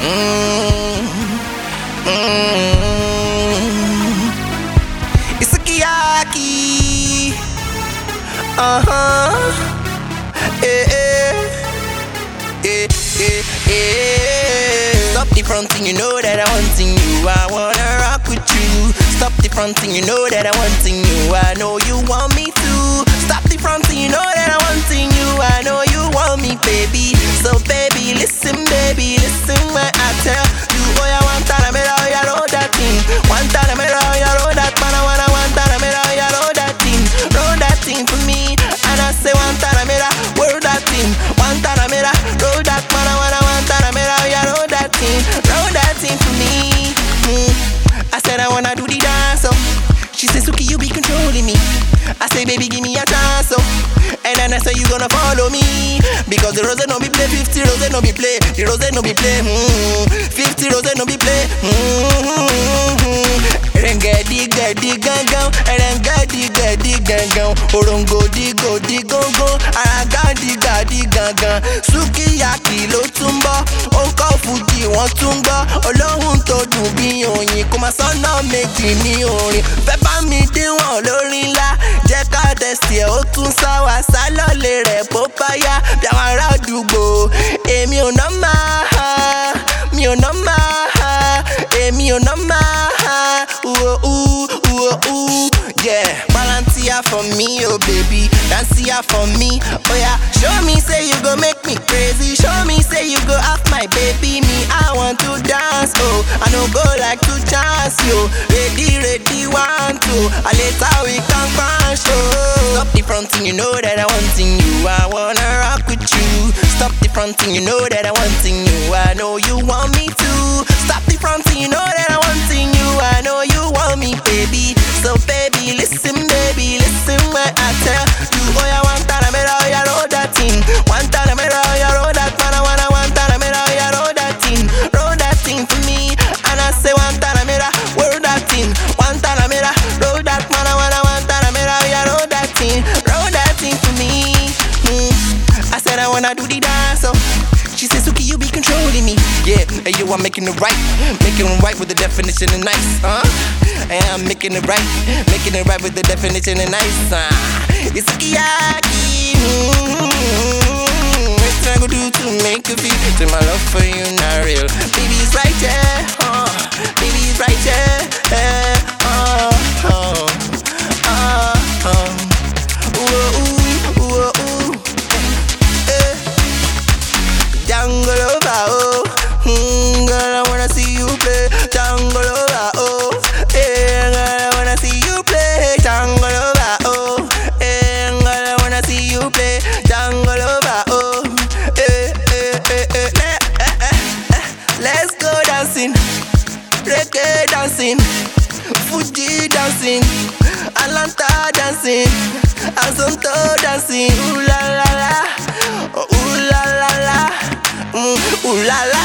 Mm, It's a Kiyaki. Eh, eh, eh, eh, eh. Stop the fronting, you know that I wanting you. I wanna rock with you. Stop the fronting, you know that I wanting you. I know you want me to. Stop the fronting, you know that I wanting you. I know you want me, baby. So baby, listen, what I tell you. Oh, yeah, one time I made all you know that thing. One time I made all you know that man. I wanna one time I made all you know that thing for me. And I say one time I made a word that thing. One time I made a roll that man. I wanna one time I made all you know that thing for me. I said I wanna do the dance, oh. She said, Suki, you be controlling me. I say, baby, give me a chance, oh. And then I say, you gonna follow me. Because the rose no be play, 50 rose no be play. The rose no be play, 50 rose no be play. Rengedi gangan, rengedi gangan. Orongo digo gongo, aragadi gangan. Sukiyaki ló tún bọ̀, ó ń kọ́ fújì wọ́n tún gbọ́. Ọlọ́run tó dùn bí oyin, kò máa sọ́nà méjì ní orin. Fẹ́ bá mi dín wọn lórí ńlá, jẹ́ ká tẹ̀sí ẹ̀ ó tún sá wa sálọ̀lẹ̀ rẹ̀ bó bá yá. Bí àwọn ará àdúgbò, èmi ò ná máa, mi ò ná máa, èmi ò ná máa. Yeah, Balantia for me, oh baby, Dancia for me. Oh yeah, show me say you go make me crazy. Show me say you go off my baby. Me, I want to dance, oh. I no go like to chance, yo. Ready, want to. A later we can crash, oh. Stop the fronting, you know that I wanting you. I wanna rock with you. Stop the fronting, you know that I wanting you. I know you want me to. Stop the fronting, you know that I wanting you. I know you want me, baby. So baby, listen, what I tell you. Oh yeah, one time I made all you know that thing. One time I made all you know that man. I wanna one time I made all you know that thing for me. And I say one time I made a word that thing. One time I made a roll that man. I wanna one time I made all you know that thing for me. I said I wanna do the dance, oh. She said, Suki, you be controlling me. Yeah, and you are making it right with the definition of nice, And I'm making it right with the definition of nice, It's a Kiyaki. What I gonna do to make you feel? Say my love for you not real. Baby, it's right there, Baby, it's right there, Jungle over, oh. Girl, I wanna see you play. Jungle over, oh. Girl, I wanna see you play. Jungle over, oh. Girl, I wanna see you play. Jungle over, oh. Let's go dancing, reggae dancing, Fuji dancing, Atlanta dancing, Azonto dancing. Ooh la la la, ooh la la la. Ooh la la.